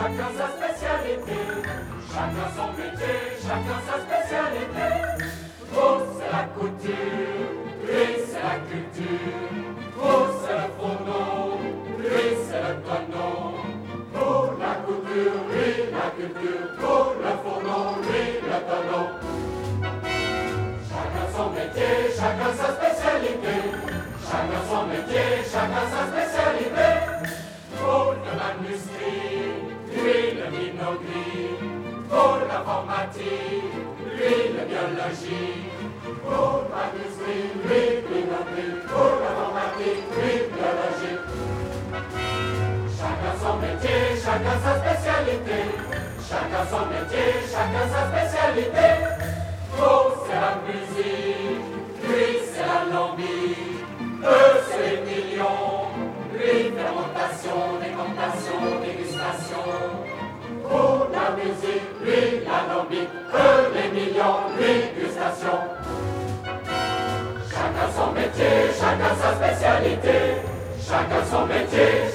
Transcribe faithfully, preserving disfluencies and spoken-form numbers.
chacun sa spécialité, chacun son métier, chacun sa spécialité. Oh, c'est la couture, lui c'est la culture. Oh, c'est le fourneau, lui c'est le tonneau. Pour la couture, lui la culture. Pour le fourneau, lui le tonneau. Chacun son métier, chacun sa spécialité. Chacun son métier, chacun sa spécialité. Pour le manuscrit, lui le binogris. Pour l'informatique, lui le biologie. Pour le manuscrit, lui le binogris. Pour l'informatique, lui le biologie. Chacun son métier, chacun sa spécialité. Chacun son métier, chacun sa spécialité. Oh, c'est la musique, lui c'est la lambie. Eux c'est les millions, lui fermentation, décantation, dégustation. Pour la musique, lui la lambie. Eux les millions, lui dégustation. Chacun son métier, chacun sa spécialité. Chacun son métier,